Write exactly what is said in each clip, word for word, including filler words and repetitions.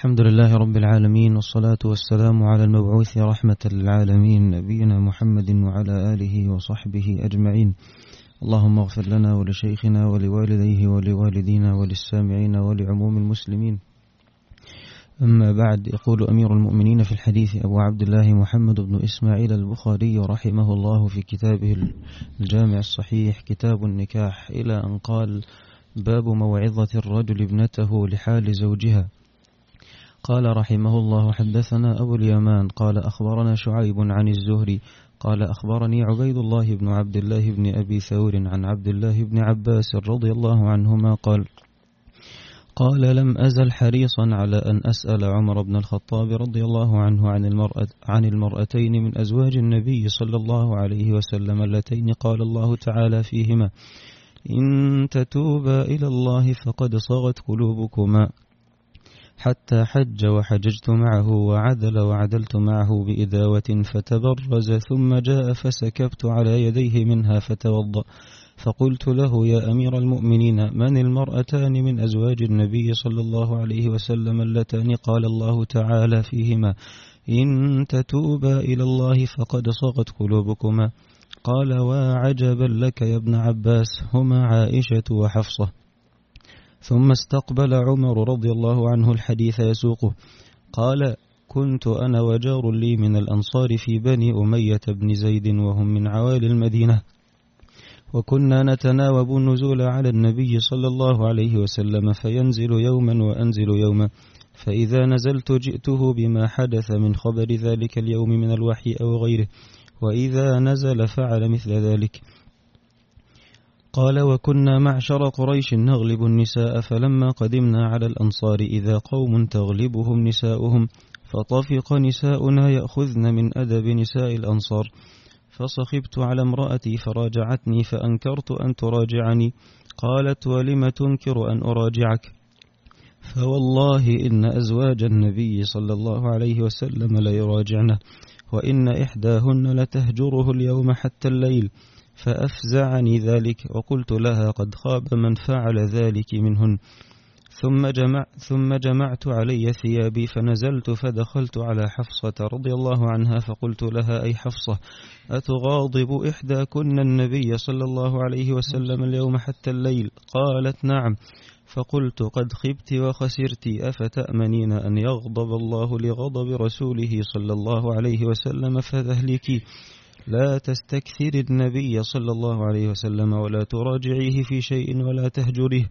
الحمد لله رب العالمين، والصلاة والسلام على المبعوث رحمة للعالمين نبينا محمد وعلى آله وصحبه أجمعين. اللهم اغفر لنا ولشيخنا ولوالديه ولوالدينا وللسامعين ولعموم المسلمين. أما بعد، يقول أمير المؤمنين في الحديث أبو عبد الله محمد بن إسماعيل البخاري رحمه الله في كتابه الجامع الصحيح كتاب النكاح، إلى أن قال: باب موعظة الرجل ابنته لحال زوجها. قال رحمه الله: حدثنا أبو اليمان قال أخبرنا شعيب عن الزهري قال أخبرني عبيد الله بن عبد الله بن أبي ثور عن عبد الله بن عباس رضي الله عنهما قال: قال لم أزل حريصا على أن أسأل عمر بن الخطاب رضي الله عنه عن المرأة عن المرأتين من أزواج النبي صلى الله عليه وسلم اللتين قال الله تعالى فيهما: إن تتوبا إلى الله فقد صغت قلوبكما، حتى حج وحججت معه وعدل وعدلت معه بإداوة فتبرز، ثم جاء فسكبت على يديه منها فتوضأ، فقلت له: يا أمير المؤمنين، من المرأتان من أزواج النبي صلى الله عليه وسلم اللتان قال الله تعالى فيهما: إن تتوبا إلى الله فقد صغت قلوبكما؟ قال: وعجبا لك يا ابن عباس، هما عائشة وحفصة. ثم استقبل عمر رضي الله عنه الحديث يسوقه، قال: كنت أنا وجار لي من الأنصار في بني أمية بن زيد وهم من عوالي المدينة، وكنا نتناوب النزول على النبي صلى الله عليه وسلم، فينزل يوما وأنزل يوما، فإذا نزلت جئته بما حدث من خبر ذلك اليوم من الوحي أو غيره، وإذا نزل فعل مثل ذلك. قال: وكنا معشر قريش نغلب النساء، فلما قدمنا على الأنصار إذا قوم تغلبهم نساؤهم، فطفق نساؤنا يأخذن من أدب نساء الأنصار، فصخبت على امرأتي فراجعتني فأنكرت أن تراجعني. قالت: ولم تنكر أن أراجعك؟ فوالله إن أزواج النبي صلى الله عليه وسلم ليراجعنه، وإن إحداهن لتهجره اليوم حتى الليل. فأفزعني ذلك، وقلت لها: قد خاب من فعل ذلك منهن. ثم, جمع ثم جمعت علي ثيابي فنزلت فدخلت على حفصة رضي الله عنها، فقلت لها: أي حفصة، أتغاضب إحداكن النبي صلى الله عليه وسلم اليوم حتى الليل؟ قالت: نعم. فقلت: قد خبت وخسرت، أفتأمنين أن يغضب الله لغضب رسوله صلى الله عليه وسلم فتهلكي؟ لا تستكثر النبي صلى الله عليه وسلم ولا تراجعيه في شيء ولا تهجره،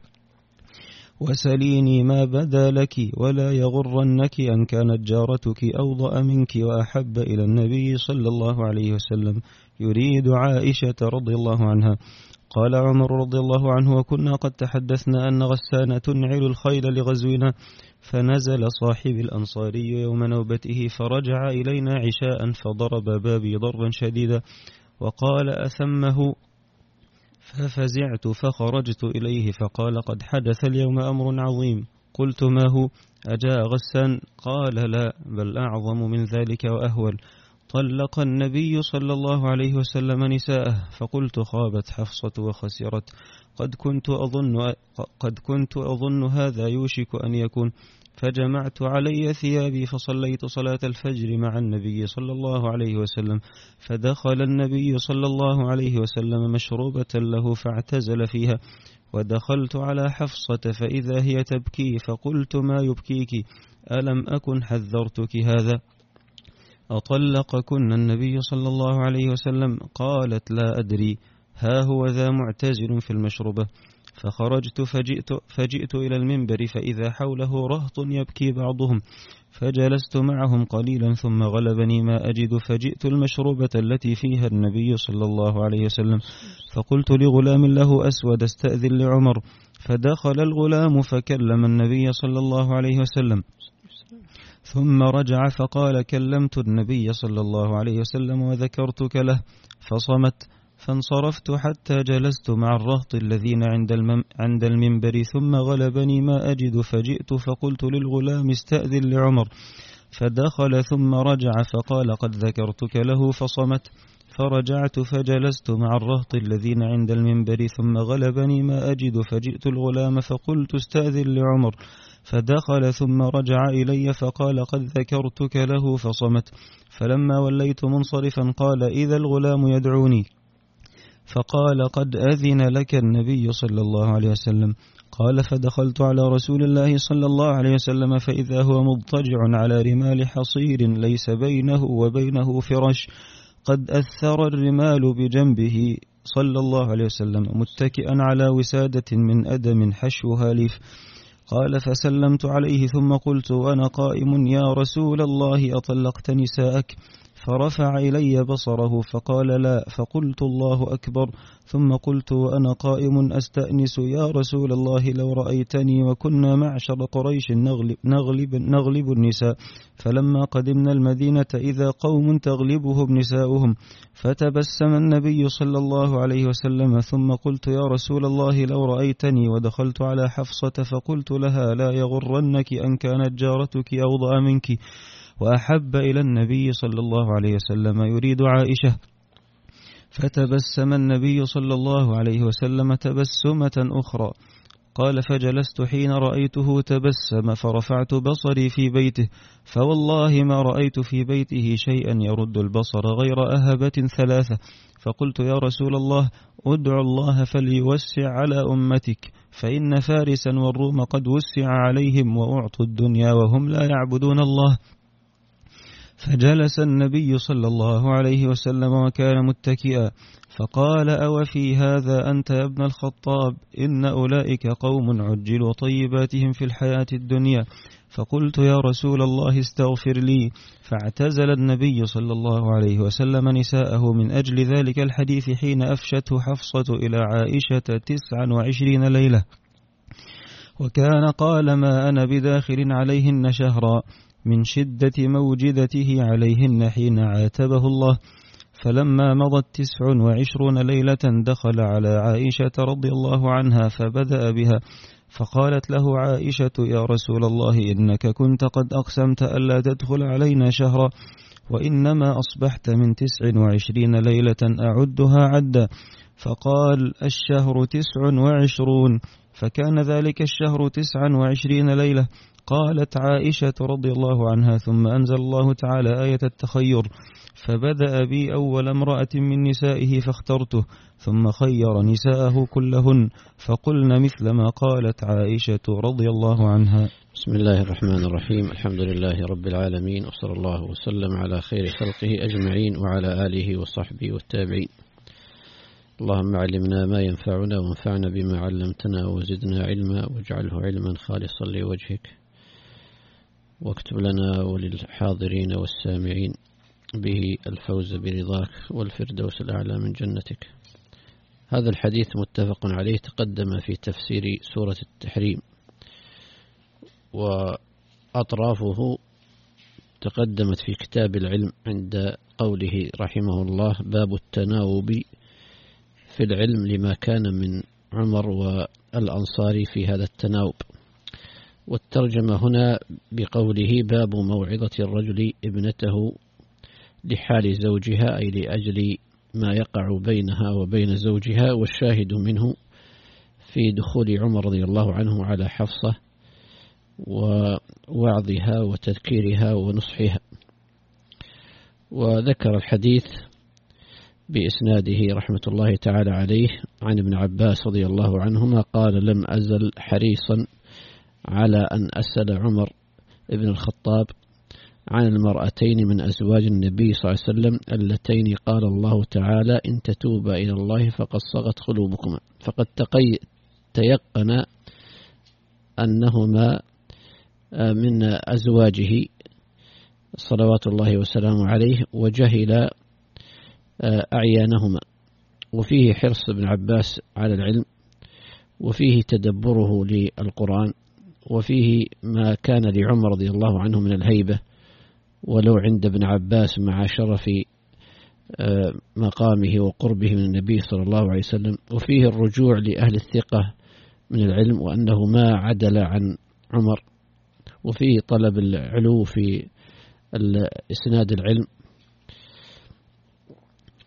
وسليني ما بدا لك، ولا يغرنك أن كانت جارتك أوضأ منك وأحب إلى النبي صلى الله عليه وسلم، يريد عائشة رضي الله عنها. قال عمر رضي الله عنه: وكنا قد تحدثنا أن غسان تنعل الخيل لغزونا، فنزل صاحب الأنصاري يوم نوبته فرجع إلينا عشاء، فضرب بابي ضربا شديدا وقال: أثمه؟ ففزعت فخرجت إليه فقال: قد حدث اليوم أمر عظيم. قلت: ما هو؟ أجاء غسان؟ قال: لا، بل أعظم من ذلك وأهول، طلق النبي صلى الله عليه وسلم نساءه. فقلت: خابت حفصة وخسرت، قد كنت أظن قد كنت أظن هذا يوشك أن يكون. فجمعت علي ثيابي فصليت صلاة الفجر مع النبي صلى الله عليه وسلم، فدخل النبي صلى الله عليه وسلم مشروبة له فاعتزل فيها، ودخلت على حفصة فإذا هي تبكي، فقلت: ما يبكيك؟ ألم أكن حذرتك هذا؟ أطلقكن النبي صلى الله عليه وسلم؟ قالت: لا أدري، ها هو ذا معتزل في المشروبة. فخرجت فجئت, فجئت إلى المنبر فإذا حوله رهط يبكي بعضهم، فجلست معهم قليلا ثم غلبني ما أجد، فجئت المشروبة التي فيها النبي صلى الله عليه وسلم، فقلت لغلام له أسود: استأذن لعمر. فدخل الغلام فكلم النبي صلى الله عليه وسلم، ثم رجع فقال: كلمت النبي صلى الله عليه وسلم وذكرتك له، فصمت. فانصرفت حتى جلست مع الرهط الذين عند, عند المنبر، ثم غلبني ما أجد، فجئت فقلت للغلام: استأذن لعمر. فدخل ثم رجع فقال: قد ذكرتك له، فصمت. فرجعت فجلست مع الرهط الذين عند المنبر، ثم غلبني ما أجد، فجئت الغلام فقلت: استأذن لعمر. فدخل ثم رجع إلي فقال قد ذكرتك له فصمت. فلما وليت منصرفا قال إذا الغلام يدعوني، فقال قد أذن لك النبي صلى الله عليه وسلم. قال فدخلت على رسول الله صلى الله عليه وسلم فإذا هو مضطجع على رمال حصير ليس بينه وبينه فرش، قد أثر الرمال بجنبه صلى الله عليه وسلم متكئا على وسادة من أدم حشوها ليف. قال فسلمت عليه ثم قلت وأنا قائم يا رسول الله أطلقت نساءك؟ فرفع إلي بصره فقال لا، فقلت الله أكبر. ثم قلت وأنا قائم أستأنس يا رسول الله لو رأيتني وكنا معشر قريش نغلب, نغلب, نغلب النساء، فلما قدمنا المدينة إذا قوم تغلبهم نساؤهم. فتبسم النبي صلى الله عليه وسلم ثم قلت يا رسول الله لو رأيتني ودخلت على حفصة فقلت لها لا يغرنك أن كانت جارتك أوضأ منك، وأحب إلى النبي صلى الله عليه وسلم يريد عائشة. فتبسم النبي صلى الله عليه وسلم تبسمة أخرى. قال فجلست حين رأيته تبسم فرفعت بصري في بيته، فوالله ما رأيت في بيته شيئا يرد البصر غير أهبة ثلاثة. فقلت يا رسول الله ادع الله فليوسع على أمتك، فإن فارسا والروم قد وسع عليهم وأعطوا الدنيا وهم لا يعبدون الله. فجلس النبي صلى الله عليه وسلم وكان متكئا، فقال أو في هذا أنت يا ابن الخطاب؟ إن أولئك قوم عجلوا طيباتهم في الحياة الدنيا. فقلت يا رسول الله استغفر لي. فاعتزل النبي صلى الله عليه وسلم نساءه من أجل ذلك الحديث حين أفشته حفصة إلى عائشة تسعا وعشرين ليلة، وكان قال ما أنا بداخل عليهن شهرا من شدة موجدته عليهن حين عاتبه الله. فلما مضت تسع وعشرون ليلة دخل على عائشة رضي الله عنها فبدأ بها، فقالت له عائشة يا رسول الله إنك كنت قد أقسمت ألا تدخل علينا شهرا، وإنما أصبحت من تسع وعشرين ليلة أعدها عدا. فقال الشهر تسع وعشرون، فكان ذلك الشهر تسع وعشرين ليلة. قالت عائشة رضي الله عنها ثم أنزل الله تعالى آية التخير، فبدأ بي أول امرأة من نسائه فاخترته، ثم خير نساءه كلهن، فقلن مثل ما قالت عائشة رضي الله عنها. بسم الله الرحمن الرحيم. الحمد لله رب العالمين، وصلى الله وسلم على خير خلقه أجمعين وعلى آله وصحبه والتابعين. اللهم علمنا ما ينفعنا وانفعنا بما علمتنا وزدنا علما واجعله علما خالصا لوجهك، واكتب لنا وللحاضرين والسامعين به الفوز برضاك والفردوس الأعلى من جنتك. هذا الحديث متفق عليه تقدم في تفسير سورة التحريم، وأطرافه تقدمت في كتاب العلم عند قوله رحمه الله باب التناوب في العلم لما كان من عمر والأنصار في هذا التناوب. والترجمة هنا بقوله باب موعظة الرجل ابنته لحال زوجها، أي لأجل ما يقع بينها وبين زوجها، والشاهد منه في دخول عمر رضي الله عنه على حفصة ووعظها وتذكيرها ونصحها. وذكر الحديث بإسناده رحمة الله تعالى عليه عن ابن عباس رضي الله عنهما قال لم أزل حريصا على أن أسأل عمر ابن الخطاب عن المرأتين من أزواج النبي صلى الله عليه وسلم اللتين قال الله تعالى إن تتوبا إلى الله فقد صغت قلوبكما، فقد تيقن أنهما من أزواجه صلوات الله وسلامه عليه، وجهل أعيانهما. وفيه حرص ابن عباس على العلم، وفيه تدبره للقرآن، وفيه ما كان لعمر رضي الله عنه من الهيبة ولو عند ابن عباس مع شرف مقامه وقربه من النبي صلى الله عليه وسلم. وفيه الرجوع لأهل الثقة من العلم وأنه ما عدل عن عمر، وفيه طلب العلو في إسناد العلم.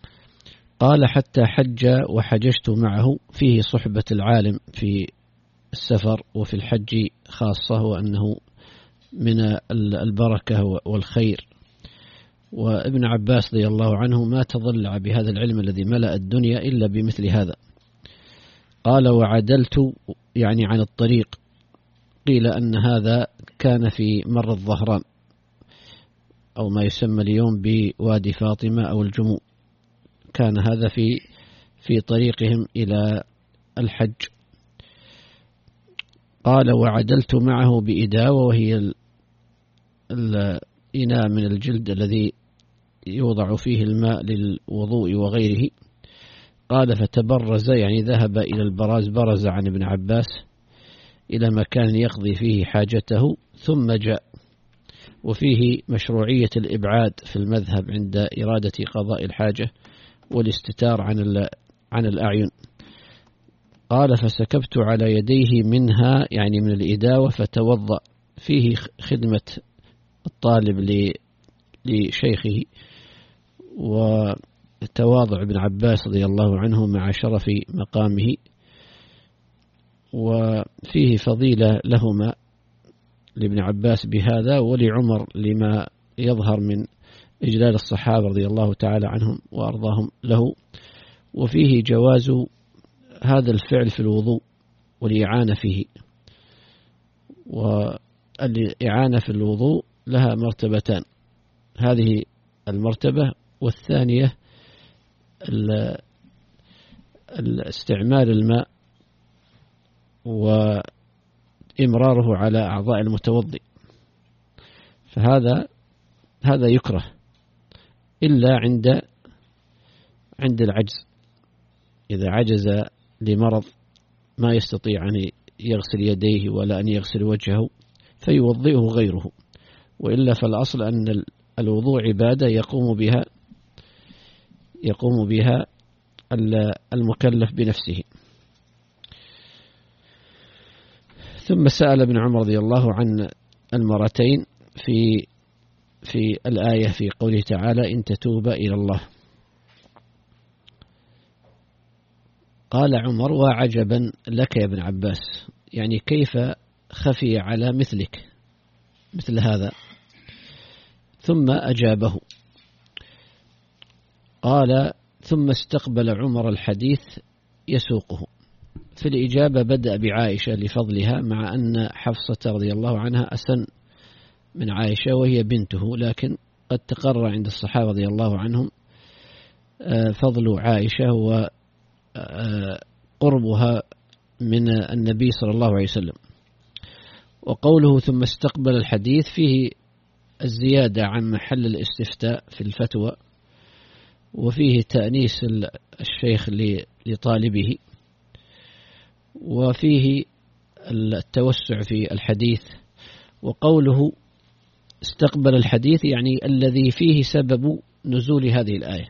قال حتى حج وحججت معه، فيه صحبة العالم في السفر وفي الحج خاصة، وأنه من البركة والخير. وابن عباس رضي الله عنه ما تضلع بهذا العلم الذي ملأ الدنيا إلا بمثل هذا. قال: وعدلت يعني عن الطريق. قيل أن هذا كان في مر الظهران أو ما يسمى اليوم بوادي فاطمة أو الجموع، كان هذا في في طريقهم إلى الحج. قال: وعدلت معه بإداوة، وهي الإناء من الجلد الذي يوضع فيه الماء للوضوء وغيره. قال: فتبرز يعني ذهب إلى البراز، برز عن ابن عباس إلى مكان يقضي فيه حاجته ثم جاء. وفيه مشروعية الإبعاد في المذهب عند إرادة قضاء الحاجة والاستتار عن عن الأعين. قال: فسكبت على يديه منها يعني من الإداوة فتوضأ. فيه خدمة الطالب لشيخه وتواضع ابن عباس رضي الله عنه مع شرف مقامه، وفيه فضيلة لهما لابن عباس بهذا ولعمر لما يظهر من إجلال الصحابة رضي الله تعالى عنهم وأرضاهم له. وفيه جواز هذا الفعل في الوضوء والإعانة فيه. والإعانة في الوضوء لها مرتبتان، هذه المرتبة، والثانية استعمال الماء وإمراره على أعضاء المتوضئ، فهذا هذا يكره إلا عند عند العجز، إذا عجز لمرض ما يستطيع أن يغسل يديه ولا أن يغسل وجهه فيوضئه غيره، وإلا فالأصل أن الوضوء عبادة يقوم بها يقوم بها المكلف بنفسه. ثم سأل ابن عمر رضي الله عن المرتين في في الآية في قوله تعالى: إن تتوبا إلى الله. قال عمر: وعجبا لك يا ابن عباس، يعني كيف خفي على مثلك مثل هذا؟ ثم أجابه. قال: ثم استقبل عمر الحديث يسوقه. في الإجابة بدأ بعائشة لفضلها، مع أن حفصة رضي الله عنها أسن من عائشة وهي بنته، لكن قد تقرر عند الصحابة رضي الله عنهم فضل عائشة وقربها من النبي صلى الله عليه وسلم. وقوله ثم استقبل الحديث فيه الزيادة عن محل الاستفتاء في الفتوى، وفيه تأنيس الشيخ لطالبه، وفيه التوسع في الحديث. وقوله استقبل الحديث يعني الذي فيه سبب نزول هذه الآية.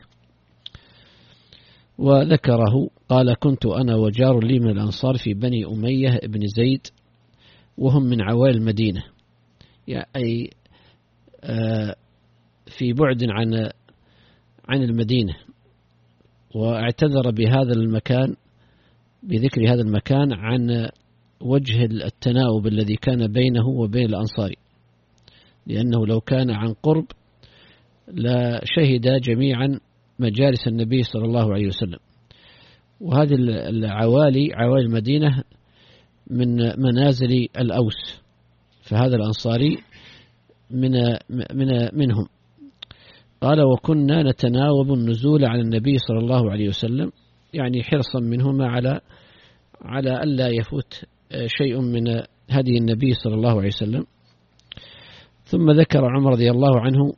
وذكره قال: كنت أنا وجار لي من الأنصار في بني أمية ابن زيد، وهم من عوائل المدينة، يعني في بعد عن عن المدينة. واعتذر بهذا المكان بذكر هذا المكان عن وجه التناوب الذي كان بينه وبين الأنصار، لأنه لو كان عن قرب لا شهد جميعا مجالس النبي صلى الله عليه وسلم. وهذه العوالي عوالي المدينة من منازل الأوس، فهذا الأنصاري من من منهم. قال: وكنا نتناوب النزول على النبي صلى الله عليه وسلم، يعني حرصا منهما على على ألا يفوت شيء من هدي النبي صلى الله عليه وسلم. ثم ذكر عمر رضي الله عنه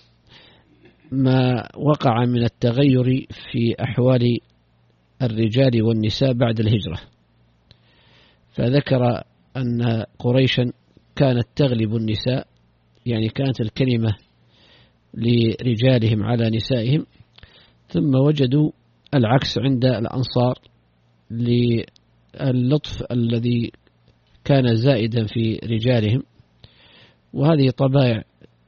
ما وقع من التغير في أحوال الرجال والنساء بعد الهجرة، فذكر أن قريشا كانت تغلب النساء، يعني كانت الكلمة لرجالهم على نسائهم، ثم وجدوا العكس عند الأنصار للطف الذي كان زائدا في رجالهم. وهذه طبائع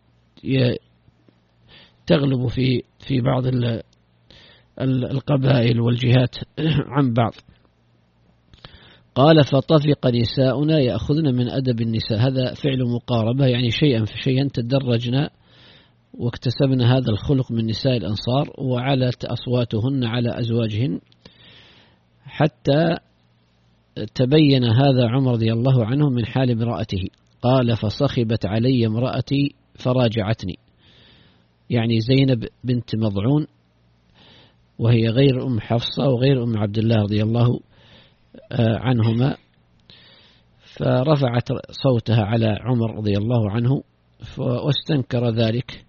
تغلب في في بعض القبائل والجهات عن بعض. قال فطفق نساؤنا يأخذن من أدب النساء. هذا فعل مقاربة، يعني شيئا فشيئا تدرجنا واكتسبنا هذا الخلق من نساء الأنصار، وعلت أصواتهن على أزواجهن حتى تبين هذا عمر رضي الله عنه من حال امرأته. قال فصخبت علي امرأتي فراجعتني، يعني زينب بنت مضعون، وهي غير أم حفصة وغير أم عبد الله رضي الله عنهما، فرفعت صوتها على عمر رضي الله عنه واستنكر ذلك،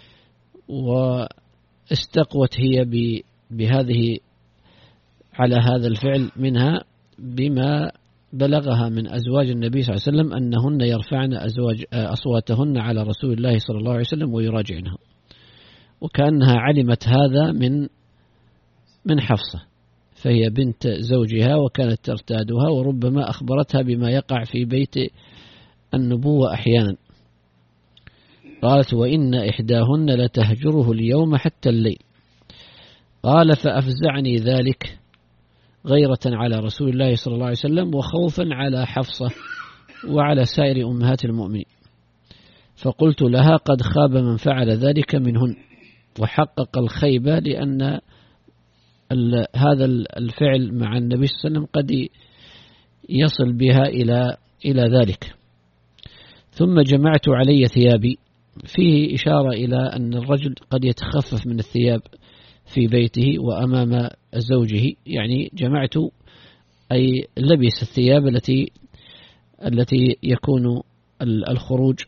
واستقوت هي بهذه على هذا الفعل منها بما بلغها من أزواج النبي صلى الله عليه وسلم أنهن يرفعن أزواج أصواتهن على رسول الله صلى الله عليه وسلم ويراجعنه، وكأنها علمت هذا من من حفصة، فهي بنت زوجها وكانت ترتادها، وربما أخبرتها بما يقع في بيت النبوة أحيانا. قالت وإن إحداهن لتهجره اليوم حتى الليل. قال فأفزعني ذلك غيرة على رسول الله صلى الله عليه وسلم وخوفا على حفصة وعلى سائر أمهات المؤمنين، فقلت لها قد خاب من فعل ذلك منهن، وحقق الخيبة، لأن هذا الفعل مع النبي صلى الله عليه وسلم قد يصل بها إلى إلى ذلك. ثم جمعت علي ثيابي، فيه إشارة إلى أن الرجل قد يتخفف من الثياب في بيته وأمام زوجه، يعني جمعت أي لبس الثياب التي التي يكون الخروج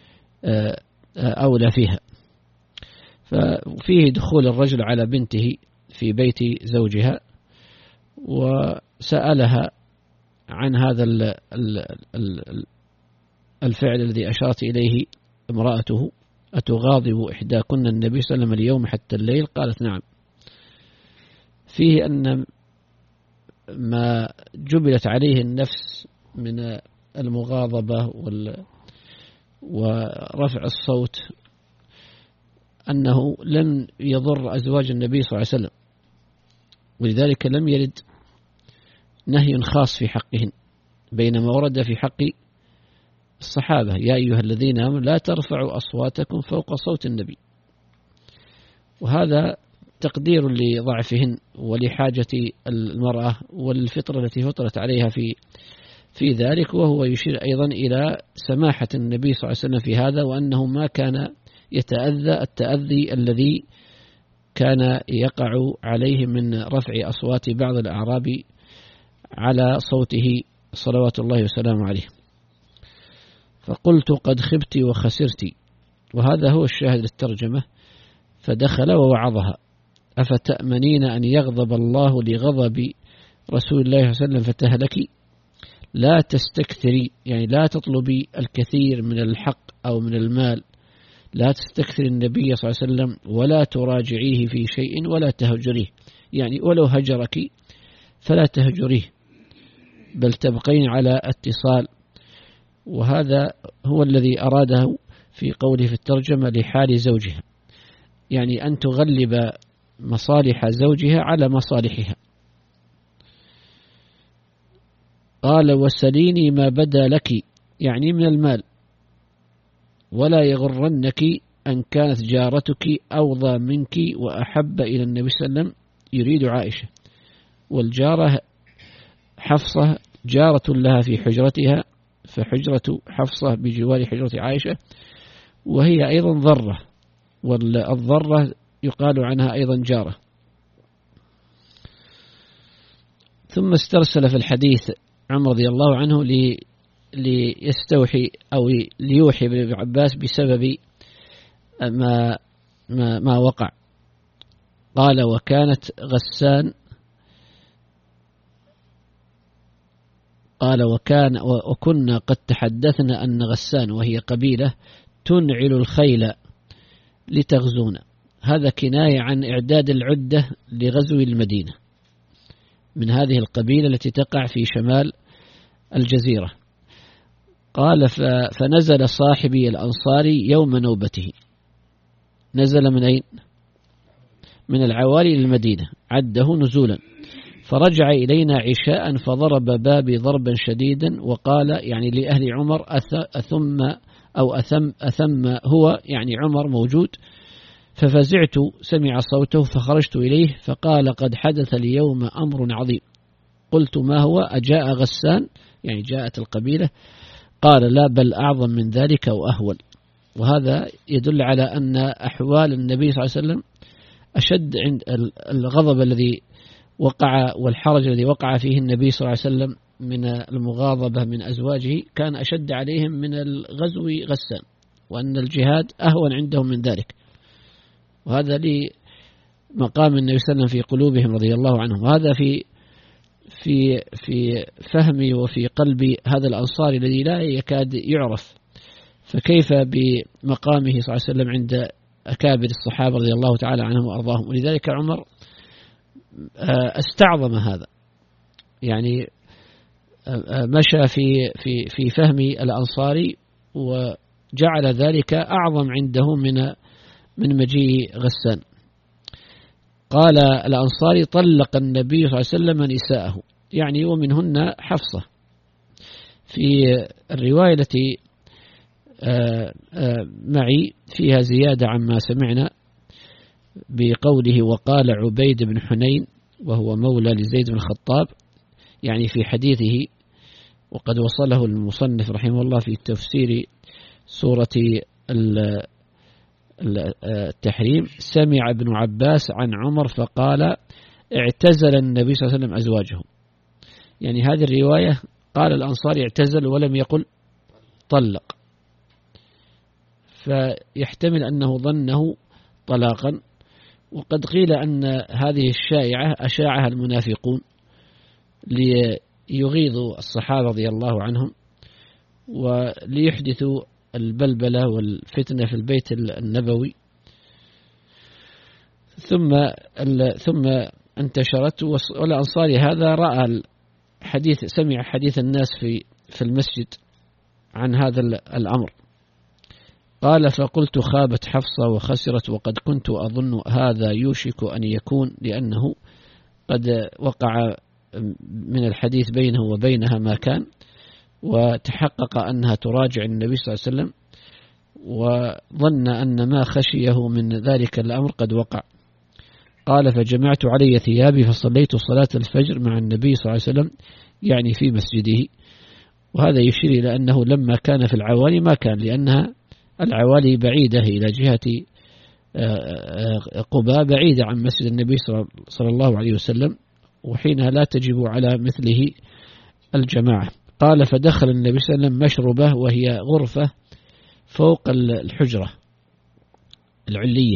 أولى فيها. ففيه دخول الرجل على بنته في بيت زوجها، وسألها عن هذا الفعل الذي أشارت إليه امرأته، أتغاضب إحداكن النبي صلى الله عليه وسلم اليوم حتى الليل؟ قالت نعم. فيه أن ما جبلت عليه النفس من المغاضبة ورفع الصوت أنه لن يضر أزواج النبي صلى الله عليه وسلم، ولذلك لم يرد نهي خاص في حقهن، بينما ورد في حق الصحابة يا أيها الذين آمنوا لا ترفعوا أصواتكم فوق صوت النبي. وهذا تقدير لضعفهن ولحاجة المرأة والفطرة التي فطرت عليها في في ذلك، وهو يشير أيضا إلى سماحة النبي صلى الله عليه وسلم في هذا، وأنه ما كان يتأذى التأذي الذي كان يقع عليه من رفع أصوات بعض الأعراب على صوته صلوات الله وسلامه عليه. فقلت قد خبت وخسرت، وهذا هو الشاهد للترجمة. فدخل ووعظها أفتأمنين أن يغضب الله لغضب رسول الله صلى الله عليه وسلم فتهلكي؟ لا تستكثري، يعني لا تطلبي الكثير من الحق أو من المال، لا تستكثر النبي صلى الله عليه وسلم ولا تراجعيه في شيء ولا تهجريه، يعني ولو هجرك فلا تهجريه بل تبقين على اتصال. وهذا هو الذي أراده في قوله في الترجمة لحال زوجها، يعني أن تغلب مصالح زوجها على مصالحها. قال وسليني ما بدا لك، يعني من المال، ولا يغرنك أن كانت جارتك أوضى منك وأحب إلى النبي صلى الله عليه وسلم، يريد عائشة، والجارة حفصة جارة لها في حجرتها، فحجرة حفصة بجوار حجرة عائشة، وهي أيضا ضرة، والضرة يقال عنها أيضا جارة. ثم استرسل في الحديث عمر رضي الله عنه لي ليستوحي أو ليوحي بن عباس بسبب ما ما, ما وقع. قال وكانت غسان قال وكان وكنا قد تحدثنا أن غسان وهي قبيلة تنعل الخيل لتغزونا. هذا كناية عن إعداد العدة لغزو المدينة، من هذه القبيلة التي تقع في شمال الجزيرة. قال فنزل صاحبي الأنصاري يوم نوبته، نزل من أين؟ من العوالي للمدينة، عده نزولا، فرجع إلينا عشاء فضرب بابي ضربا شديدا وقال يعني لأهل عمر أثم أو أثم, أثم هو يعني عمر موجود. ففزعت سمع صوته فخرجت إليه فقال قد حدث اليوم أمر عظيم. قلت ما هو؟ أجاء غسان يعني جاءت القبيلة؟ قال لا بل أعظم من ذلك وأهول. وهذا يدل على أن أحوال النبي صلى الله عليه وسلم أشد عند الغضب الذي وقع والحرج الذي وقع فيه النبي صلى الله عليه وسلم من المغاضبة من أزواجه كان أشد عليهم من الغزو غسان، وأن الجهاد أهون عندهم من ذلك. وهذا لمقام النبي صلى الله عليه وسلم في قلوبهم رضي الله عنهم. وهذا في في في فهمي وفي قلبي هذا الأنصاري الذي لا يكاد يعرف، فكيف بمقامه صلى الله عليه وسلم عند أكابر الصحابة رضي الله تعالى عنهم وأرضاهم. ولذلك عمر استعظم هذا، يعني مشى في في في فهم الأنصاري وجعل ذلك أعظم عنده من من مجيء غسان. قال الأنصاري طلق النبي صلى الله عليه وسلم نساءه، يعني ومنهن حفصة. في الرواية التي معي فيها زيادة عما سمعنا بقوله وقال عبيد بن حنين وهو مولى لزيد بن الخطاب، يعني في حديثه، وقد وصله المصنف رحمه الله في تفسير سورة التحريم، سمع ابن عباس عن عمر فقال اعتزل النبي صلى الله عليه وسلم أزواجه. يعني هذه الرواية قال الأنصاري اعتزل ولم يقل طلق، فيحتمل أنه ظنه طلاقا. وقد قيل أن هذه الشائعة أشاعها المنافقون ليغيظوا الصحابة رضي الله عنهم وليحدثوا البلبلة والفتنة في البيت النبوي، ثم ثم انتشرت. والأنصاري هذا رأى الحديث، سمع حديث الناس في في المسجد عن هذا الأمر. قال فقلت خابت حفصة وخسرت، وقد كنت أظن هذا يوشك أن يكون، لأنه قد وقع من الحديث بينه وبينها ما كان، وتحقق أنها تراجع النبي صلى الله عليه وسلم، وظن أن ما خشيه من ذلك الأمر قد وقع. قال فجمعت علي ثيابي فصليت صلاة الفجر مع النبي صلى الله عليه وسلم، يعني في مسجده. وهذا يشير إلى أنه لما كان في العوالي ما كان، لأنها العوالي بعيدة إلى جهة قباء، بعيدة عن مسجد النبي صلى الله عليه وسلم، وحينها لا تجب على مثله الجماعة. قال فدخل النبي صلى الله عليه وسلم مشربة، وهي غرفة فوق الحجرة العلية،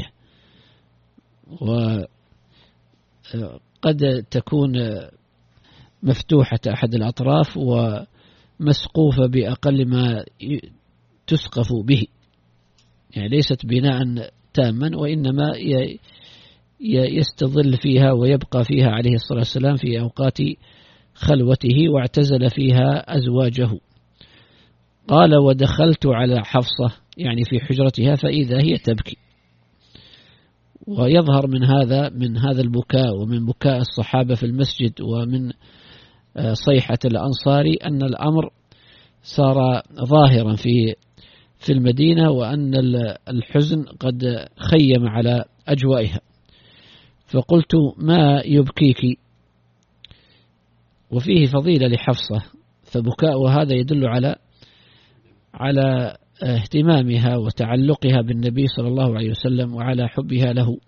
وقد تكون مفتوحة أحد الأطراف ومسقوفة بأقل ما تسقف به، يعني ليست بناء تاما، وإنما يستظل فيها ويبقى فيها عليه الصلاة والسلام في أوقات خلوته، واعتزل فيها أزواجه. قال ودخلت على حفصة، يعني في حجرتها، فإذا هي تبكي. ويظهر من هذا من هذا البكاء ومن بكاء الصحابة في المسجد ومن صيحة الأنصاري أن الأمر صار ظاهرا في في المدينة، وأن الحزن قد خيم على أجوائها. فقلت ما يبكيك؟ وفيه فضيلة لحفصة، فبكاء هذا يدل على على اهتمامها وتعلقها بالنبي صلى الله عليه وسلم، وعلى حبها له،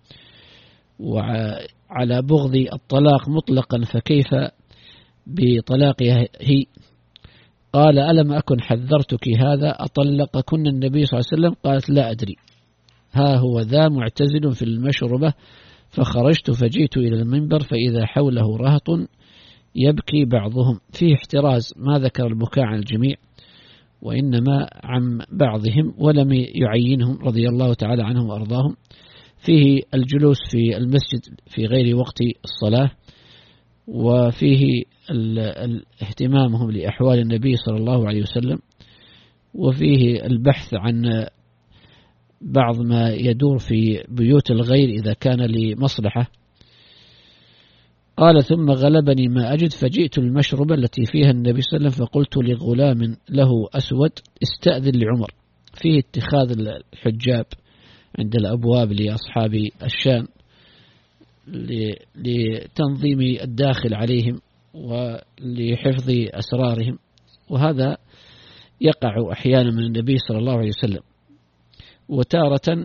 وعلى بغض الطلاق مطلقا، فكيف بطلاقها هي؟ قال ألم أكن حذرتك هذا أطلقكن النبي صلى الله عليه وسلم؟ قالت لا أدري، ها هو ذا معتزل في المشربة. فخرجت فجئت إلى المنبر فإذا حوله رهط يبكي بعضهم. فيه احتراز، ما ذكر البكاء عن الجميع وإنما عن بعضهم، ولم يعينهم رضي الله تعالى عنهم وأرضاهم. فيه الجلوس في المسجد في غير وقت الصلاة، وفيه اهتمامهم لأحوال النبي صلى الله عليه وسلم، وفيه البحث عن بعض ما يدور في بيوت الغير إذا كان لمصلحة. قال ثم غلبني ما أجد فجئت المشربة التي فيها النبي صلى الله عليه وسلم فقلت لغلام له أسود استأذن لعمر. فيه اتخاذ الحجاب عند الأبواب لأصحاب الشان لتنظيم الداخل عليهم ولحفظ أسرارهم، وهذا يقع أحيانا من النبي صلى الله عليه وسلم، وتارة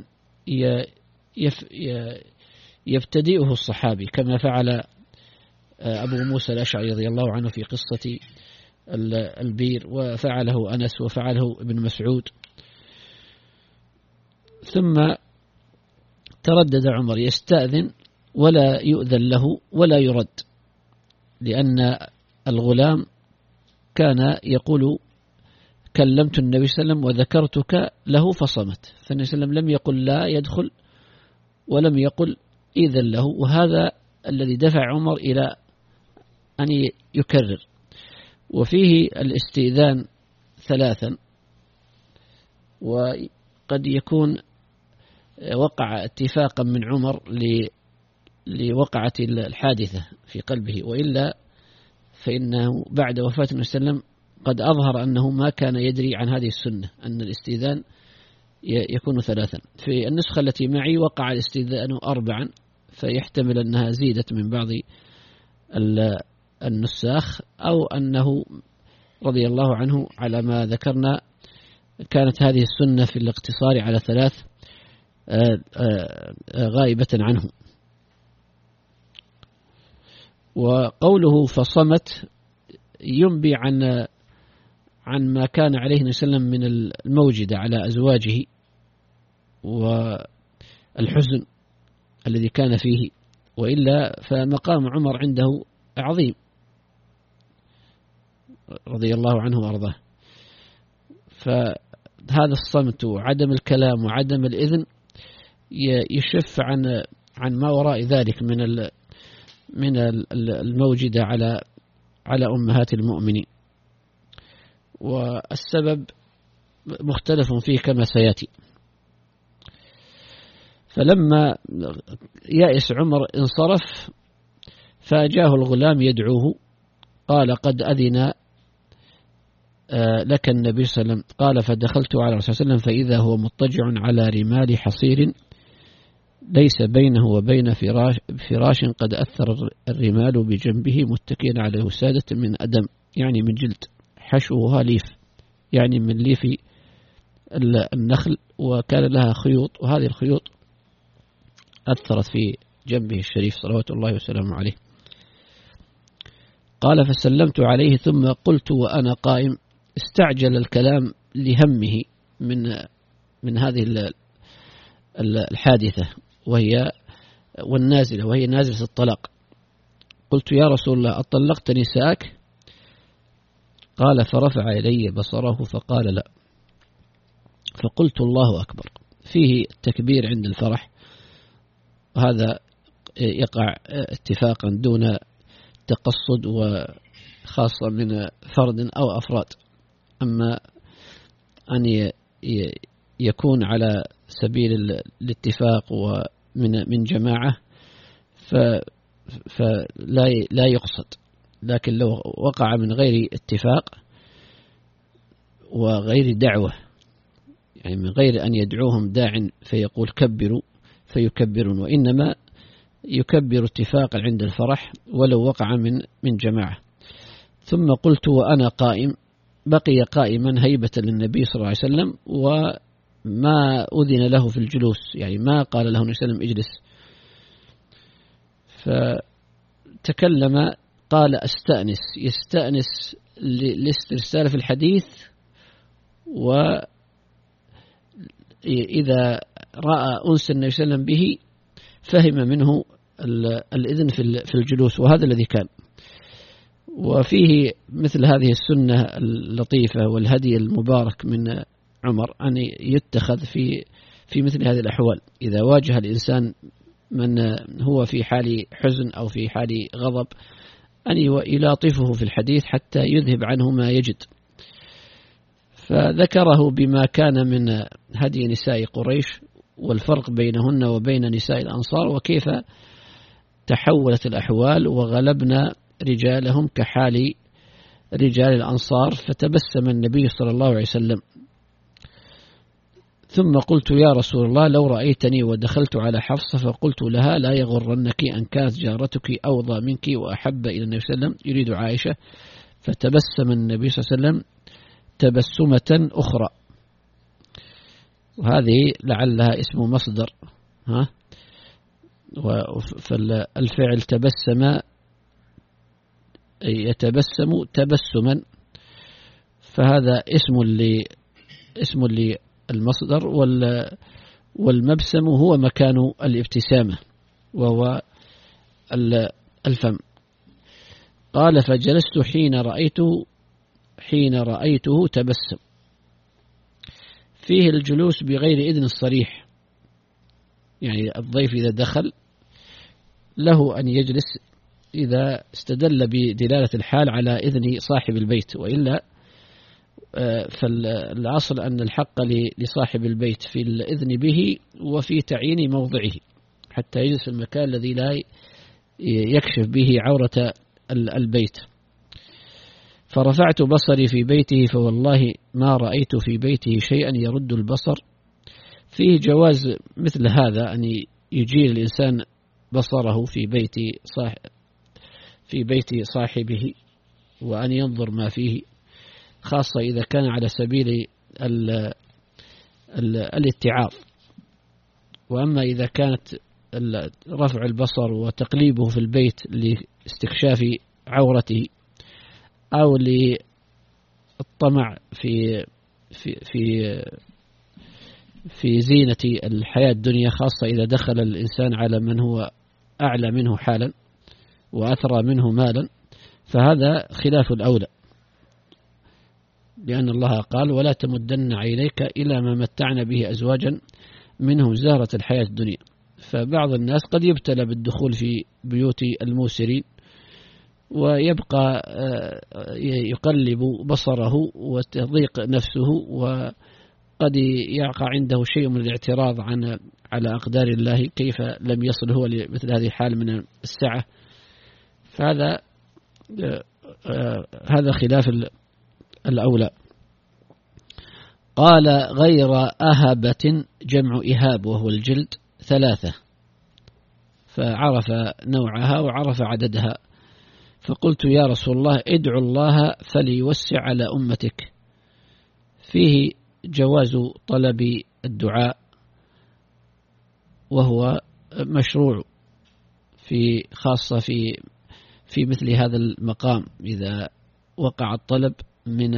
يفتدئه الصحابي كما فعل أبو موسى الأشعري رضي الله عنه في قصة البير، وفعله أنس وفعله ابن مسعود. ثم تردد عمر يستأذن ولا يؤذن له ولا يرد، لأن الغلام كان يقول كلمت النبي صلى الله عليه وسلم وذكرتك له فصمت، فالنبي صلى الله عليه وسلم لم يقل لا يدخل ولم يقل إذن له، وهذا الذي دفع عمر إلى أن يكرر. وفيه الاستئذان ثلاثا، وقد يكون وقع اتفاقا من عمر لوقعة الحادثة في قلبه، وإلا فإنه بعد وفاة النبي صلى الله عليه وسلم قد أظهر أنه ما كان يدري عن هذه السنة أن الاستئذان يكون ثلاثا. في النسخة التي معي وقع الاستئذان أربعا، فيحتمل أنها زيدت من بعض النساخ، أو أنه رضي الله عنه على ما ذكرنا كانت هذه السنة في الاقتصار على ثلاث غائبة عنه. وقوله فصمت ينبي عن عن ما كان عليه النبي صلى الله عليه وسلم من الموجدة على أزواجه والحزن الذي كان فيه، وإلا فمقام عمر عنده عظيم رضي الله عنه وأرضاه. فهذا الصمت وعدم الكلام وعدم الإذن يشف عن عن ما وراء ذلك من من الموجدة على على أمهات المؤمنين، والسبب مختلف فيه كما سيأتي. فلما يأس عمر انصرف، فأجاه الغلام يدعوه قال قد أذن لك النبي صلى الله عليه وسلم. قال فدخلت على رسول الله صلى الله عليه وسلم فإذا هو مضطجع على رمال حصير ليس بينه وبين فراش, فراش قد أثر الرمال بجنبه متكئا على وسادة من أدم، يعني من جلد، حشوها ليف، يعني من ليف النخل، وكان لها خيوط، وهذه الخيوط أثرت في جنبه الشريف صلوات الله وسلامه عليه. قال فسلمت عليه ثم قلت وأنا قائم. استعجل الكلام لهمه من من هذه الحادثة وهي والنازلة وهي نازلة الطلاق. قلت يا رسول الله أطلقت نساءك؟ قال فرفع إلي بصره فقال لا. فقلت الله أكبر. فيه التكبير عند الفرح، وهذا يقع اتفاقا دون تقصد وخاصة من فرد أو أفراد. أما أن يكون على سبيل الاتفاق ومن من جماعة فلا لا يقصد، لكن لو وقع من غير اتفاق وغير دعوة، يعني من غير أن يدعوهم داع فيقول كبروا فيكبرون، وإنما يكبر اتفاقا عند الفرح ولو وقع من من جماعة. ثم قلت وأنا قائم، بقي قائما هيبة للنبي صلى الله عليه وسلم، وما أذن له في الجلوس، يعني ما قال له النبي صلى الله عليه وسلم اجلس. فتكلم قال أستأنس، يستأنس لاسترسال في الحديث، وإذا رأى أنس النبي صلى الله عليه وسلم به فهم منه الإذن في الجلوس، وهذا الذي كان. وفيه مثل هذه السنة اللطيفة والهدي المبارك من عمر أن يتخذ في في مثل هذه الأحوال، إذا واجه الإنسان من هو في حال حزن أو في حال غضب أن يلاطفه في الحديث حتى يذهب عنه ما يجد. فذكره بما كان من هدي نساء قريش والفرق بينهن وبين نساء الأنصار، وكيف تحولت الأحوال وغلبنا رجالهم كحال رجال الأنصار، فتبسم النبي صلى الله عليه وسلم. ثم قلت يا رسول الله لو رأيتني ودخلت على حفصة فقلت لها لا يغرنك أن كانت جارتك أوضى منك وأحب إلى النبي صلى الله عليه وسلم، يريد عائشة، فتبسم النبي صلى الله عليه وسلم تبسمة أخرى، وهذه لعلها اسم مصدر، ها، فالفعل تبسم يتبسم تبسما، فهذا اسم اللي اسم اللي المصدر، والمبسم هو مكان الابتسامة وهو الفم. قال فجلست حين رأيته حين رأيته تبسم. فيه الجلوس بغير إذن الصريح، يعني الضيف إذا دخل له أن يجلس إذا استدل بدلالة الحال على إذن صاحب البيت، وإلا فالأصل أن الحق لصاحب البيت في الإذن به وفي تعيين موضعه حتى يجلس في المكان الذي لا يكشف به عورة البيت. فرفعت بصري في بيته فوالله ما رأيت في بيته شيئا يرد البصر. فيه جواز مثل هذا أن يجيل الإنسان بصره في بيت صاحب في بيت صاحبه وأن ينظر ما فيه، خاصة إذا كان على سبيل ال ال الاتعاظ. وأما إذا كانت رفع البصر وتقليبه في البيت لاستكشاف عورته أو للطمع في في في في زينة الحياة الدنيا، خاصة إذا دخل الإنسان على من هو أعلى منه حالا وأثرى منه مالا، فهذا خلاف الأولى، لأن الله قال ولا تمدن عينيك إلى ما متعنا به أزواجا منهم زهرة الحياة الدنيا. فبعض الناس قد يبتلى بالدخول في بيوت الموسرين ويبقى يقلب بصره وتضيق نفسه، وقد يقع عنده شيء من الاعتراض عن على أقدار الله، كيف لم يصل هو لمثل هذه الحال من السعة. فهذا هذا خلاف الأولى. قال غير أهبة جمع إهاب وهو الجلد ثلاثة، فعرف نوعها وعرف عددها. فقلت يا رسول الله ادعو الله فليوسع على أمتك. فيه جواز طلب الدعاء وهو مشروع في خاصة في في مثل هذا المقام، إذا وقع الطلب من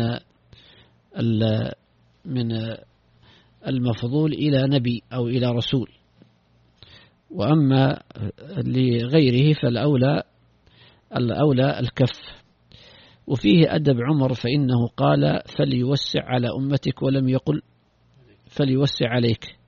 من المفضول إلى نبي أو إلى رسول. وأما لغيره فالأولى الأولى الكف. وفيه أدب عمر فإنه قال فليوسع على أمتك ولم يقل فليوسع عليك،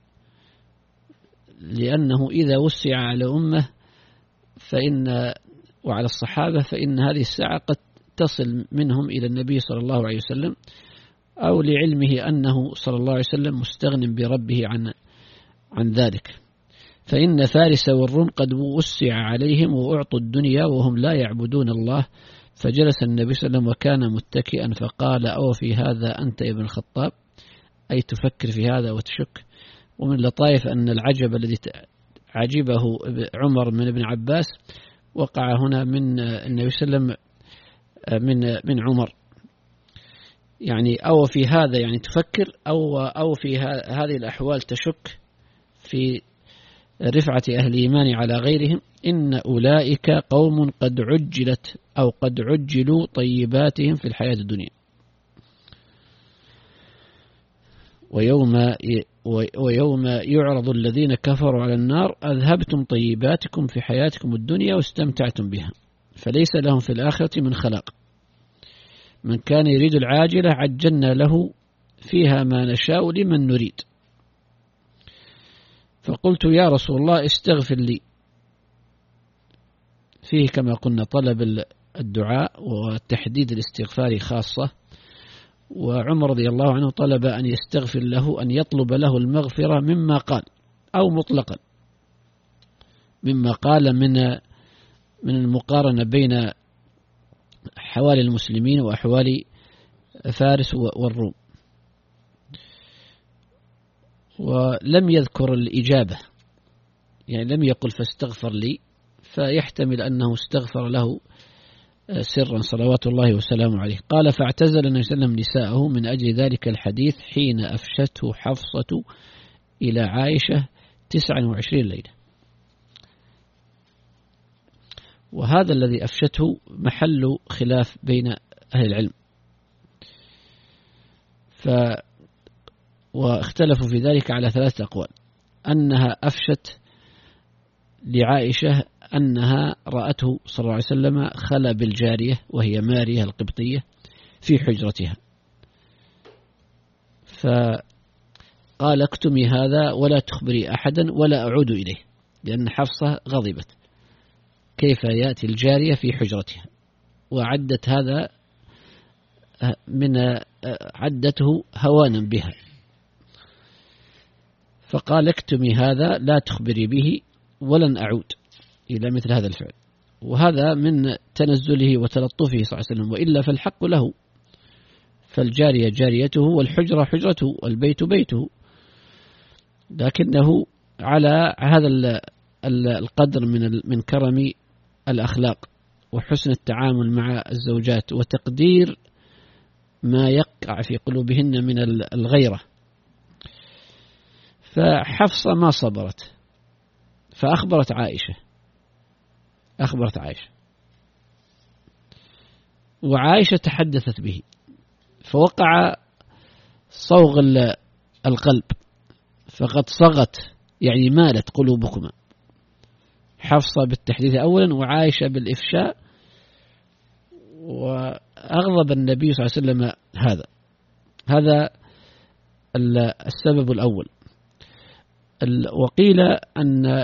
لأنه إذا وسع على أمه فإن وعلى الصحابة فإن هذه الساعة قد تصل منهم إلى النبي صلى الله عليه وسلم، أو لعلمه أنه صلى الله عليه وسلم مستغن بربه عن عن ذلك. فإن فارس والروم قد وسع عليهم وأعطوا الدنيا وهم لا يعبدون الله. فجلس النبي صلى الله عليه وسلم وكان متكئا فقال أو في هذا أنت ابن الخطاب، أي تفكر في هذا وتشك. ومن لطائف أن العجب الذي عجبه عمر من ابن عباس وقع هنا من النبي صلى الله عليه وسلم من من عمر، يعني أو في هذا يعني تفكر أو أو في هذه الأحوال تشك في رفعة أهل الإيمان على غيرهم. إن أولئك قوم قد عجلت أو قد عجلوا طيباتهم في الحياة الدنيا، ويوم ويوم يعرض الذين كفروا على النار أذهبتم طيباتكم في حياتكم الدنيا واستمتعتم بها فليس لهم في الآخرة من خلاق. من كان يريد العاجلة عجلنا له فيها ما نشاء لمن نريد. فقلت يا رسول الله استغفر لي. فيه كما قلنا طلب الدعاء وتحديد الاستغفار خاصة. وعمر رضي الله عنه طلب أن يستغفر له، أن يطلب له المغفرة مما قال أو مطلقا، مما قال من من المقارنة بين حوالي المسلمين وأحوال فارس والروم. ولم يذكر الإجابة، يعني لم يقل فاستغفر لي، فيحتمل أنه استغفر له سرا صلوات الله وسلامه عليه. قال فاعتزل النبي صلى الله عليه وسلم نساءه من أجل ذلك الحديث حين أفشته حفصة إلى عائشة تسعا وعشرين ليلة. وهذا الذي أفشته محل خلاف بين أهل العلم، ف واختلفوا في ذلك على ثلاثة أقوال: أنها أفشت لعائشة أنها رأته صلى الله عليه وسلم خلى بالجارية وهي مارية القبطية في حجرتها، فقال اكتمي هذا ولا تخبري أحدا ولا أعود إليه، لأن حفصة غضبت كيف يأتي الجارية في حجرتها، وعدت هذا من عدته هوانا بها، فقال اكتمي هذا لا تخبري به ولن أعود إلى مثل هذا الفعل. وهذا من تنزله وتلطفه صلى الله عليه وسلم، وإلا فالحق له، فالجارية جاريته والحجرة حجرته والبيت بيته، لكنه على هذا القدر من من كرم الأخلاق وحسن التعامل مع الزوجات وتقدير ما يقع في قلوبهن من الغيرة. فحفصة ما صبرت، فأخبرت عائشة أخبرت عائشة وعائشة تحدثت به، فوقع صوغ القلب، فقد صغت يعني مالت قلوبكما، حفصة بالتحديث أولا وعائشة بالإفشاء، وأغضب النبي صلى الله عليه وسلم هذا هذا السبب الأول. وقيل أن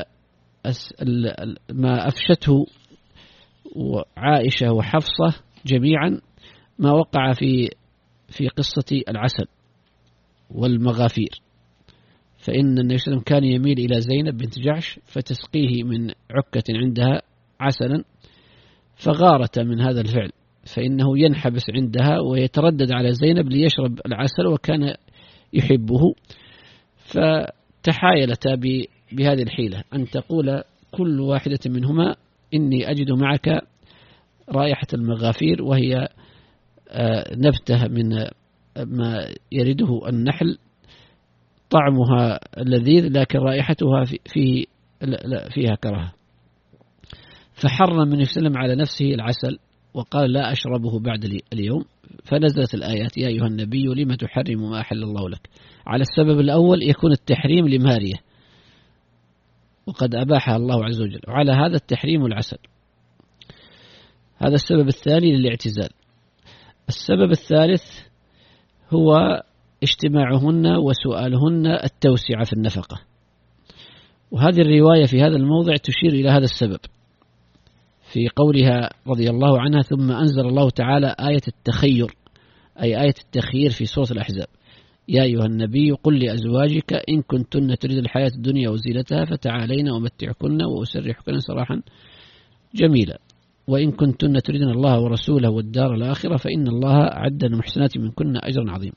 ما أفشته عائشة وحفصة جميعا ما وقع في في قصة العسل والمغافير، فإن النبي صلى الله عليه وسلم كان يميل إلى زينب بنت جعش فتسقيه من عكة عندها عسلا، فغارت من هذا الفعل، فإنه ينحبس عندها ويتردد على زينب ليشرب العسل وكان يحبه، فتحايلتا بهذه الحيلة أن تقول كل واحدة منهما إني أجد معك رائحة المغافير، وهي نبتة من ما يرده النحل طعمها لذيذ لكن رائحتها فيه فيها كراهة. فحرم النبي صلى الله عليه وسلم على نفسه العسل وقال لا أشربه بعد اليوم، فنزلت الآيات يا أيها النبي لما تحرم ما أحل الله لك. على السبب الأول يكون التحريم لمارية وقد أباحها الله عز وجل، وعلى هذا التحريم العسل. هذا السبب الثاني للاعتزال. السبب الثالث هو اجتماعهن وسؤالهن التوسعة في النفقة، وهذه الرواية في هذا الموضع تشير إلى هذا السبب في قولها رضي الله عنها ثم أنزل الله تعالى آية التخير، أي آية التخيير في سورة الأحزاب: يا أيها النبي قل لأزواجك إن كنتن تريد الحياة الدنيا وزينتها فتعالين أمتعكن وأسرحكن سراحا جميلا، وإن كنتن تريدن الله ورسوله والدار الآخرة فإن الله أعد للمحسنات منكن أجرا عظيما.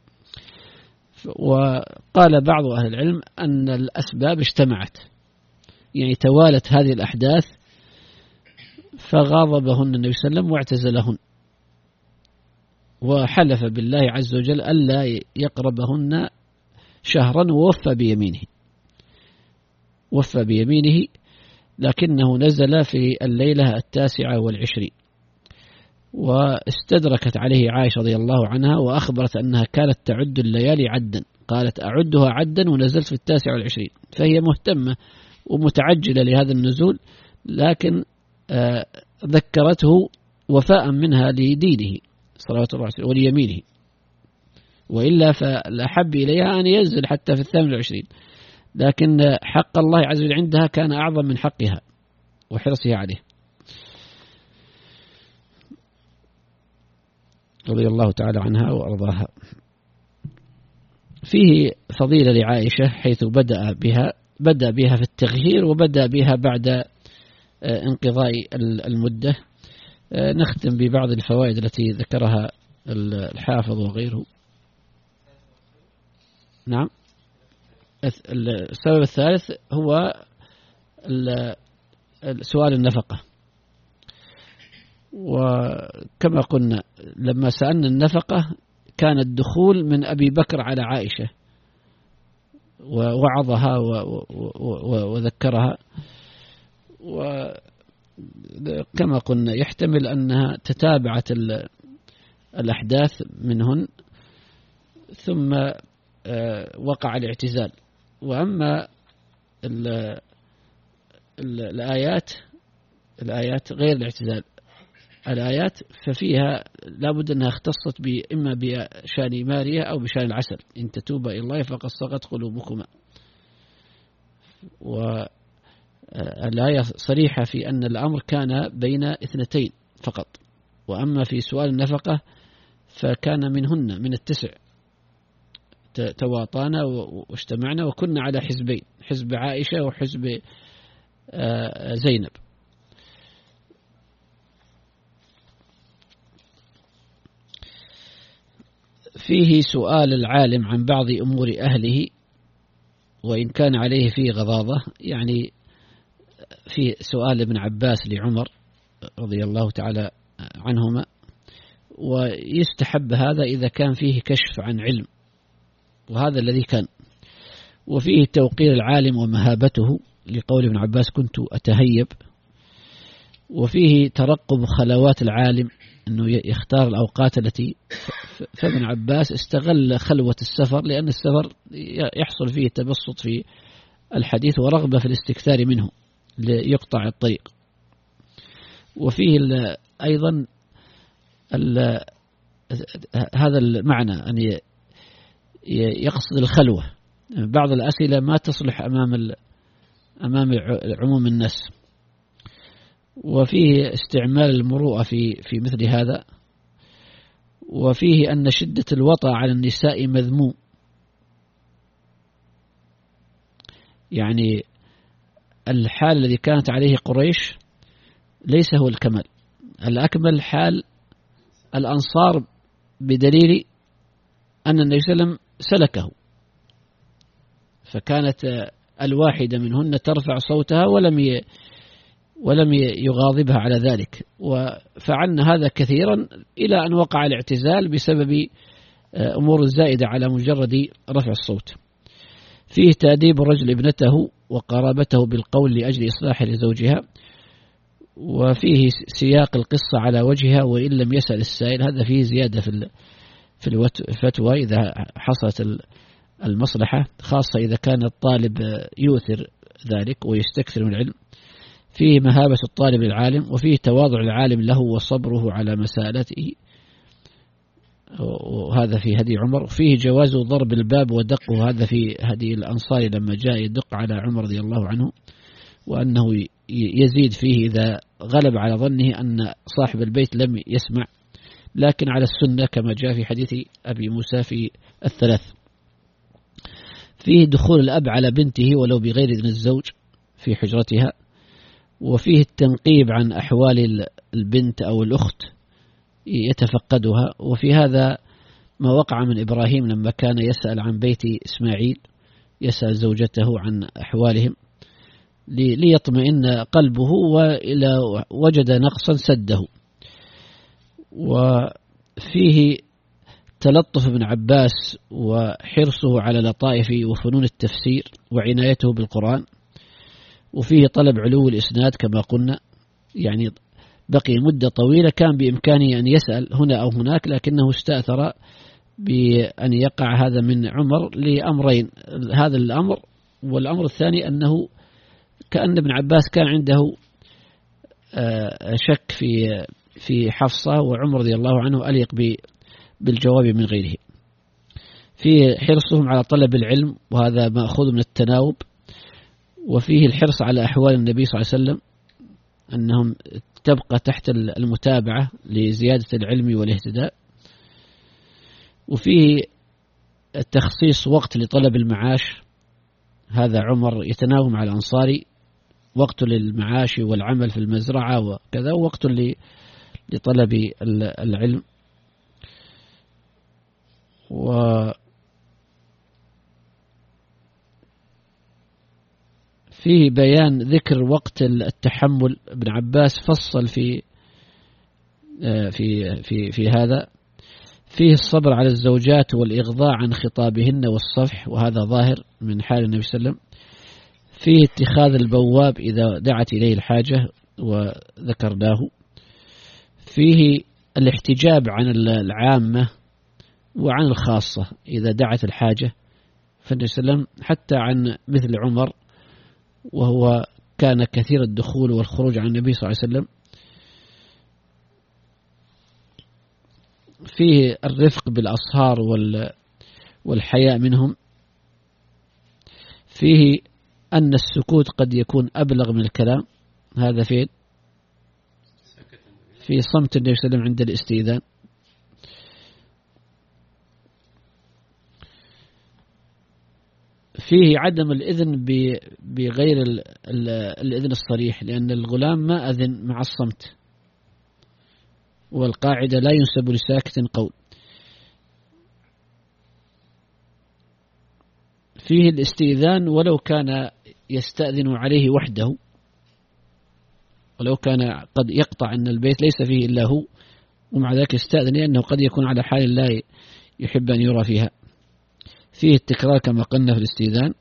وقال بعض أهل العلم أن الأسباب اجتمعت، يعني توالت هذه الأحداث فغاضبهن النبي صلى الله عليه وسلم واعتزلهن، وحلف بالله عز وجل ألا يقربهن شهرا ووفى بيمينه وفى بيمينه لكنه نزل في الليلة التاسعة والعشرين، واستدركت عليه عائشة رضي الله عنها وأخبرت أنها كانت تعد الليالي عدا، قالت أعدها عدا ونزلت في التاسعة والعشرين، فهي مهتمة ومتعجلة لهذا النزول، لكن آه ذكرته وفاء منها لدينه صلوات الله عليه وليمينه، وإلا فالأحب إليها أن ينزل حتى في الثامن والعشرين، لكن حق الله عز وجل عندها كان أعظم من حقها وحرصها عليه رضي الله تعالى عنها وأرضاها. فيه فضيلة لعائشة حيث بدأ بها بدأ بها في التغيير وبدأ بها بعد انقضاء المدة. نختم ببعض الفوائد التي ذكرها الحافظ وغيره. نعم. السبب الثالث هو سؤال النفقة، وكما قلنا لما سألنا النفقة كان الدخول من أبي بكر على عائشة ووعظها وذكرها، وكما قلنا يحتمل أنها تتابعت الأحداث منهن ثم وقع الاعتزال. وأما الآيات الآيات غير الاعتزال، الآيات ففيها لابد أنها اختصت إما بشأن ماريا أو بشأن العسل، إن تتوبا إلى الله فقد صغت قلوبكما. والآية صريحة في أن الأمر كان بين اثنتين فقط، وأما في سؤال النفقة فكان منهن من التسع تواطانا واجتمعنا وكنا على حزبين، حزب عائشة وحزب زينب. فيه سؤال العالم عن بعض أمور أهله وإن كان عليه فيه غضاضة، يعني في سؤال ابن عباس لعمر رضي الله تعالى عنهما، ويستحب هذا إذا كان فيه كشف عن علم، وهذا الذي كان. وفيه توقير العالم ومهابته لقول ابن عباس كنت أتهيب. وفيه ترقب خلوات العالم، أنه يختار الأوقات التي، فابن عباس استغل خلوة السفر لأن السفر يحصل فيه تبسط في الحديث ورغبة في الاستكثار منه ليقطع الطريق. وفيه أيضا هذا المعنى أن يقصد الخلوة. بعض الأسئلة ما تصلح أمام أمام عموم الناس. وفيه استعمال المروءة في في مثل هذا. وفيه أن شدة الوطأ على النساء مذموم، يعني الحال الذي كانت عليه قريش ليس هو الكمال، الأكمل حال الأنصار بدليل أن النبي صلى الله عليه وسلم سلكه، فكانت الواحدة منهن ترفع صوتها ولم ي ولم يغاضبها على ذلك، وفعلنا هذا كثيرا إلى أن وقع الاعتزال بسبب أمور زائدة على مجرد رفع الصوت. فيه تأديب الرجل ابنته وقرابته بالقول لأجل إصلاح لزوجها. وفيه سياق القصة على وجهها وإن لم يسأل السائل، هذا فيه زيادة في في الفتوى إذا حصلت المصلحة، خاصة إذا كان الطالب يؤثر ذلك ويستكثر من العلم. فيه مهابة الطالب العالم، وفيه تواضع العالم له وصبره على مسالته، وهذا في هدي عمر. وفيه جواز ضرب الباب ودقه، هذا في هدي الأنصار لما جاء يدق على عمر رضي الله عنه، وأنه يزيد فيه إذا غلب على ظنه أن صاحب البيت لم يسمع، لكن على السنة كما جاء في حديث أبي موسى في الثلاث. فيه دخول الأب على بنته ولو بغير إذن الزوج في حجرتها. وفيه التنقيب عن أحوال البنت أو الأخت يتفقدها. وفي هذا ما وقع من إبراهيم لما كان يسأل عن بيت إسماعيل، يسأل زوجته عن أحوالهم ليطمئن قلبه، وإلى وجد نقصا سده. وفيه تلطف ابن عباس وحرصه على لطائف وفنون التفسير وعنايته بالقرآن. وفيه طلب علو الإسناد كما قلنا، يعني بقي مدة طويلة كان بإمكانه أن يسأل هنا أو هناك، لكنه استأثر بأن يقع هذا من عمر لأمرين، هذا الأمر والأمر الثاني أنه كأن ابن عباس كان عنده شك في في حفصة، وعمر رضي الله عنه أليق بالجواب من غيره. فيه حرصهم على طلب العلم، وهذا مأخوذ من التناوب. وفيه الحرص على أحوال النبي صلى الله عليه وسلم، أنهم تبقى تحت المتابعة لزيادة العلم والاهتداء. وفيه التخصيص وقت لطلب المعاش، هذا عمر يتناوب مع الأنصاري وقت للمعاش والعمل في المزرعة وكذا، ووقت لطلب العلم. وفيه بيان ذكر وقت التحمل. ابن عباس فصل في في في في هذا. فيه الصبر على الزوجات والإغضاء عن خطابهن والصفح، وهذا ظاهر من حال النبي صلى الله عليه وسلم. فيه اتخاذ البواب إذا دعت إليه الحاجة، وذكرناه. فيه الاحتجاب عن العامة وعن الخاصة إذا دعت الحاجة، فالنبي صلى الله عليه وسلم حتى عن مثل عمر، وهو كان كثير الدخول والخروج عن النبي صلى الله عليه وسلم. فيه الرفق بالأصهار والحياء منهم. فيه أن السكوت قد يكون أبلغ من الكلام، هذا فيه في صمت النبي صلى الله عليه وسلم عند الاستئذان. فيه عدم الإذن بغير الإذن الصريح، لأن الغلام ما أذن مع الصمت، والقاعدة لا ينسب لساكت قول. فيه الاستئذان ولو كان يستأذن عليه وحده، ولو كان قد يقطع أن البيت ليس فيه إلا هو، ومع ذلك يستأذن لأنه قد يكون على حال لا يحب أن يرى فيها. فيه التكرار كما قلنا في الاستئذان.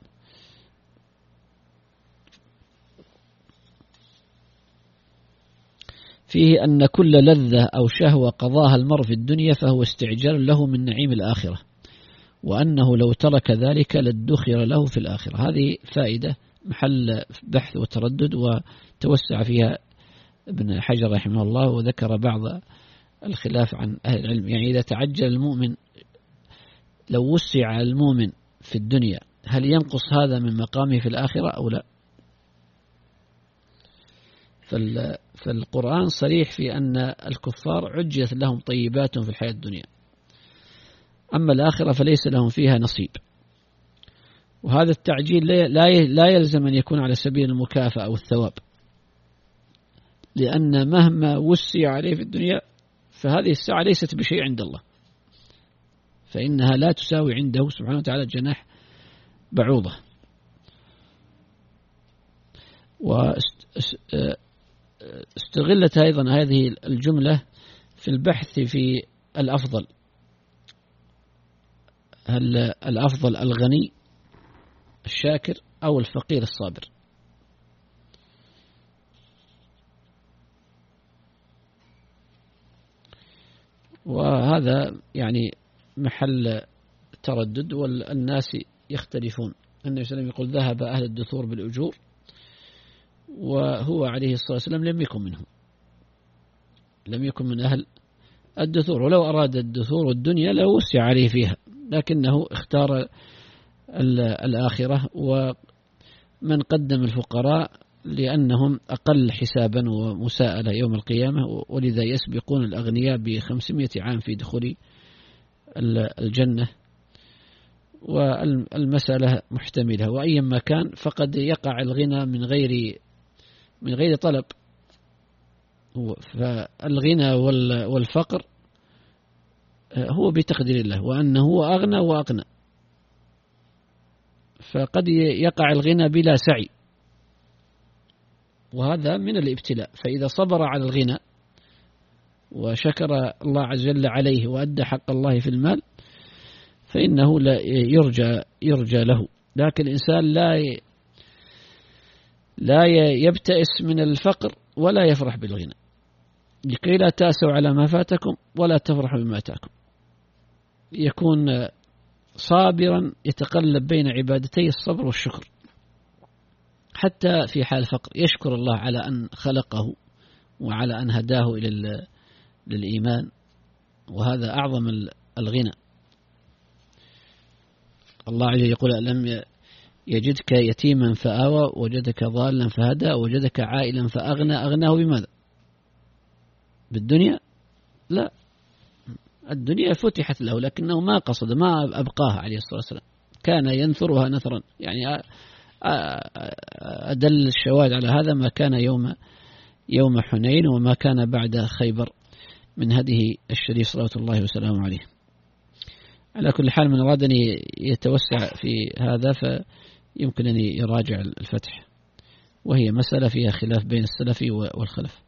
فيه أن كل لذة أو شهوة قضاها المرء في الدنيا فهو استعجال له من نعيم الآخرة، وأنه لو ترك ذلك لادخر له في الآخرة. هذه فائدة محل بحث وتردد، وتوسع فيها ابن حجر رحمه الله، وذكر بعض الخلاف عن أهل العلم. يعني إذا تعجل المؤمن، لو وسع المؤمن في الدنيا، هل ينقص هذا من مقامه في الآخرة أو لا؟ فالقرآن صريح في أن الكفار عجلت لهم طيبات في الحياة الدنيا، أما الآخرة فليس لهم فيها نصيب. وهذا التعجيل لا يلزم أن يكون على سبيل المكافأة أو الثواب، لأن مهما وسع عليه في الدنيا فهذه الساعة ليست بشيء عند الله، فإنها لا تساوي عنده سبحانه وتعالى جناح بعوضة. واستغلت أيضا هذه الجملة في البحث في الأفضل، هل الأفضل الغني الشاكر أو الفقير الصابر؟ وهذا يعني محل تردد، والناس يختلفون. النبي صلى الله عليه وسلم يقول ذهب أهل الدثور بالأجور، وهو عليه الصلاة والسلام لم يكن منهم، لم يكن من أهل الدثور، ولو أراد الدثور والدنيا لوسع عليه فيها، لكنه اختار الآخرة. ومن قدم الفقراء لأنهم أقل حسابا ومساءلة يوم القيامة، ولذا يسبقون الأغنياء بخمسمائة عام في دخول الجنة. والمسألة محتملة، وأيما كان فقد يقع الغنى من غير من غير طلب. فالغنى والفقر هو بتقدير الله، وأنه هو أغنى وأقنى، فقد يقع الغنى بلا سعي، وهذا من الابتلاء. فإذا صبر على الغنى وشكر الله عز وجل عليه وأدى حق الله في المال فإنه لا يرجى يرجى له. لكن الإنسان لا لا يبتئس من الفقر ولا يفرح بالغنى، لكي لا تأسوا على ما فاتكم ولا تفرحوا بما أتاكم. يكون صابرا يتقلب بين عبادتي الصبر والشكر، حتى في حال الفقر يشكر الله على أن خلقه وعلى أن هداه إلى للإيمان، وهذا أعظم الغنى. الله عز وجل يقول ألم يجدك يتيما فآوى وجدك ضالا فهدى وجدك عائلا فأغنى. أغناه بماذا؟ بالدنيا؟ لا، الدنيا فتحت له لكنه ما قصد، ما أبقاها عليه الصلاة والسلام، كان ينثرها نثرا، يعني أدل الشواهد على هذا ما كان يوم يوم حنين وما كان بعد خيبر من هديه الشريف صلوات الله وسلامه عليه. على كل حال من أراد أن يتوسع في هذا فيمكن أن يراجع الفتح، وهي مسألة فيها خلاف بين السلف والخلف.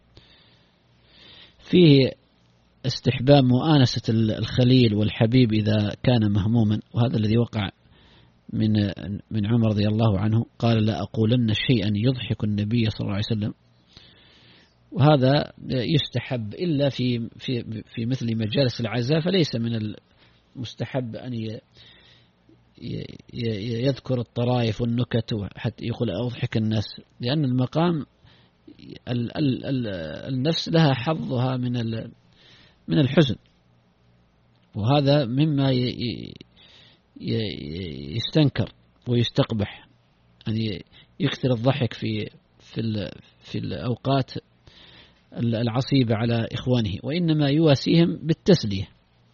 فيه استحباب مؤانسة الخليل والحبيب إذا كان مهموما، وهذا الذي وقع من من عمر رضي الله عنه، قال لا أقولن شيئا يضحك النبي صلى الله عليه وسلم. وهذا يستحب إلا في في في مثل مجالس العزاء، فليس من المستحب أن يذكر الطرائف والنكت حتى يقول أضحك الناس، لأن المقام ال ال ال النفس لها حظها من من الحزن، وهذا مما يستنكر ويستقبح أن يكثر الضحك في في في الأوقات العصيبة على إخوانه، وإنما يواسيهم بالتسلية.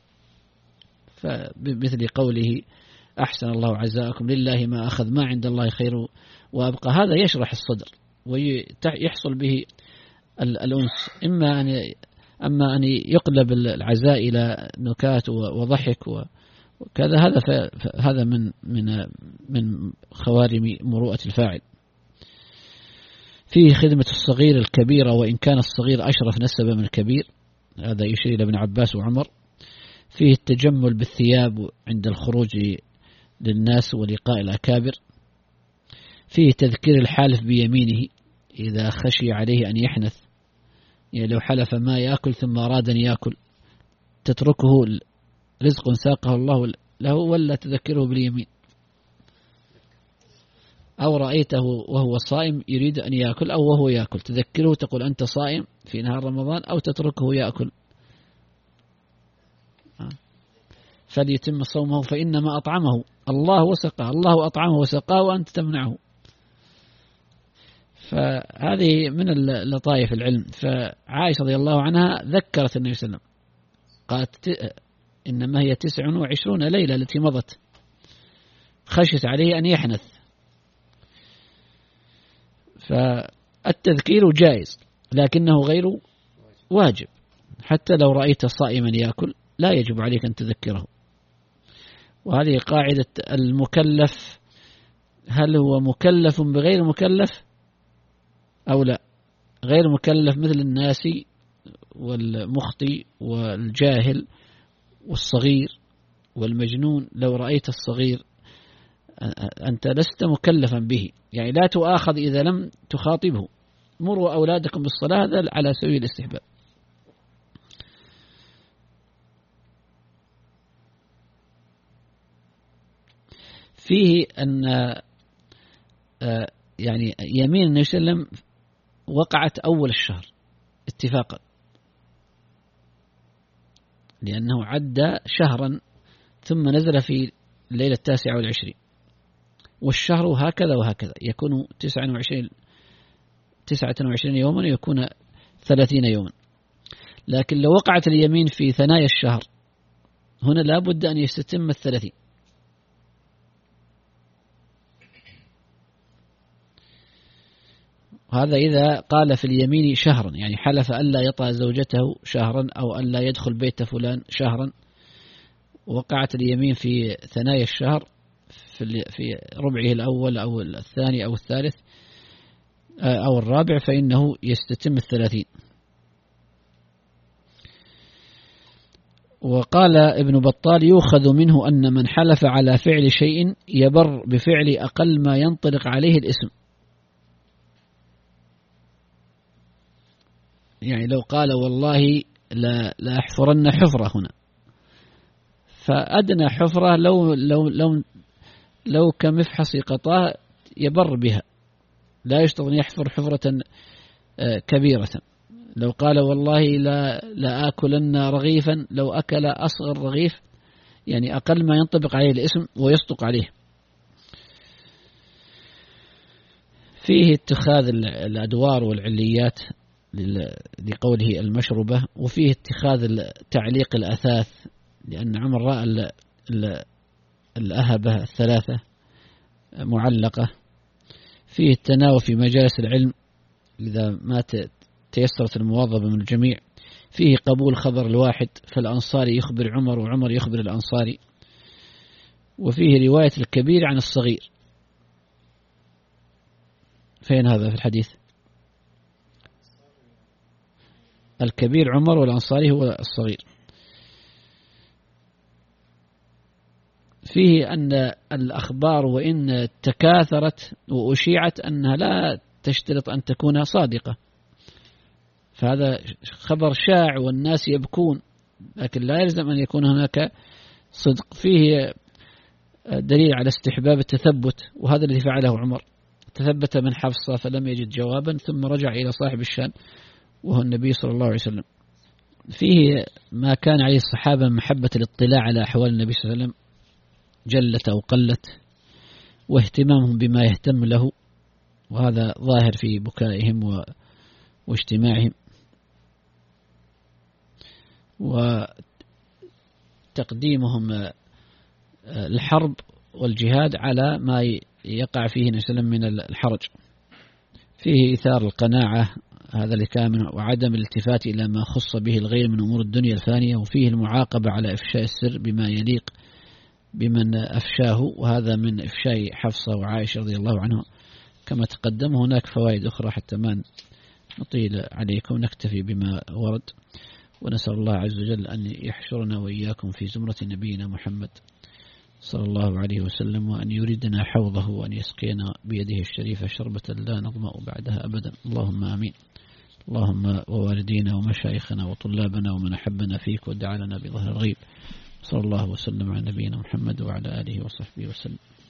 فبمثل قوله أحسن الله عزاءكم لله ما أخذ ما عند الله خير وأبقى، هذا يشرح الصدر ويحصل به الأنس. إما أن أما أن يقلب العزاء إلى نكات وضحك وكذا، هذا هذا من من من خوارم مروءة الفاعل. فيه خدمة الصغير الكبيرة وإن كان الصغير أشرف نسبا من الكبير، هذا يشير إلى ابن عباس وعمر. فيه التجمل بالثياب عند الخروج للناس ولقاء الأكابر. فيه تذكير الحالف بيمينه إذا خشي عليه أن يحنث، يعني لو حلف ما يأكل ثم أراد أن يأكل تتركه رزق ساقه الله له ولا تذكره باليمين. أو رأيته وهو صائم يريد أن يأكل أو وهو يأكل تذكره، تقول أنت صائم في نهار رمضان، أو تتركه يأكل فليتم صومه فإنما أطعمه الله وسقاه، الله أطعمه وسقاه وأنت تمنعه. فهذه من لطائف العلم. فعائشة رضي الله عنها ذكرت النبي صلى الله عليه وسلم، قالت إنما هي تسع وعشرون ليلة التي مضت خشيت عليه أن يحنث. فالتذكير جائز لكنه غير واجب، حتى لو رأيت صائما يأكل لا يجب عليك أن تذكره. وهذه قاعدة المكلف، هل هو مكلف بغير مكلف أو لا؟ غير مكلف مثل الناس والمخطئ والجاهل والصغير والمجنون. لو رأيت الصغير أنت لست مكلفا به، يعني لا تؤاخذ إذا لم تخاطبه. مروا أولادكم بالصلاة، هذا على سبيل الاستحباب. فيه أن يعني يمين النبي صلى الله عليه وسلم وقعت أول الشهر اتفاقا، لأنه عد شهرا ثم نزل في الليلة التاسعة والعشرين، والشهر هكذا وهكذا يكون تسعة وعشرين تسعة وعشرين يوما ويكون ثلاثين يوما. لكن لو وقعت اليمين في ثنايا الشهر هنا لا بد أن يستتم الثلاثين. هذا إذا قال في اليمين شهرا، يعني حلف ألا يطأ زوجته شهرا أو ألا يدخل بيت فلان شهرا، وقعت اليمين في ثنايا الشهر في ربعه الأول أو الثاني أو الثالث أو الرابع، فإنه يستتم الثلاثين. وقال ابن بطال يؤخذ منه أن من حلف على فعل شيء يبر بفعل أقل ما ينطلق عليه الاسم، يعني لو قال والله لا لا أحفرن حفرة هنا، فأدنى حفرة لو لو لو لو كمفحص قطاع يبر بها، لا يشترط أن يحفر حفرة كبيرة. لو قال والله لا لا آكلن رغيفا، لو أكل أصغر رغيف يعني أقل ما ينطبق عليه الاسم ويصدق عليه. فيه اتخاذ الأدوار والعليات لقوله المشربة، وفيه اتخاذ تعليق الأثاث، لأن عمر رأى الأهبة الثلاثة معلقة، فيه التناوب في مجالس العلم إذا ما تيسرت المواظبة من الجميع. فيه قبول خبر الواحد، فالأنصاري يخبر عمر وعمر يخبر الأنصاري. وفيه رواية الكبير عن الصغير. فين هذا في الحديث؟ الكبير عمر والأنصاري هو الصغير. فيه أن الأخبار وإن تكاثرت وأشيعت أنها لا تشترط أن تكون صادقة، فهذا خبر شائع والناس يبكون، لكن لا يلزم أن يكون هناك صدق. فيه دليل على استحباب التثبت، وهذا الذي فعله عمر، تثبت من حفصة فلم يجد جوابا ثم رجع إلى صاحب الشان وهو النبي صلى الله عليه وسلم. فيه ما كان عليه الصحابة محبة الاطلاع على أحوال النبي صلى الله عليه وسلم جلت أو قلت، واهتمامهم بما يهتم له، وهذا ظاهر في بكائهم و... واجتماعهم وتقديمهم الحرب والجهاد على ما يقع فيه النبي صلى الله عليه وسلم من الحرج. فيه إثار القناعة، هذا الكامن، وعدم الالتفات إلى ما خص به الغير من أمور الدنيا الفانية. وفيه المعاقبة على إفشاء السر بما يليق بمن أفشاه، وهذا من إفشاء حفصة وعائشة رضي الله عنها كما تقدم. هناك فوائد أخرى حتى ما نطيل عليكم، نكتفي بما ورد، ونسأل الله عز وجل أن يحشرنا وإياكم في زمرة نبينا محمد صلى الله عليه وسلم، وأن يريدنا حوضه، وأن يسقينا بيده الشريفة شربة لا نظمأ بعدها أبدا، اللهم آمين. اللهم ووالدينا ومشايخنا وطلابنا ومن أحبنا فيك ودعا لنا بظهر الغيب. صلى الله وسلم على نبينا محمد وعلى آله وصحبه وسلم.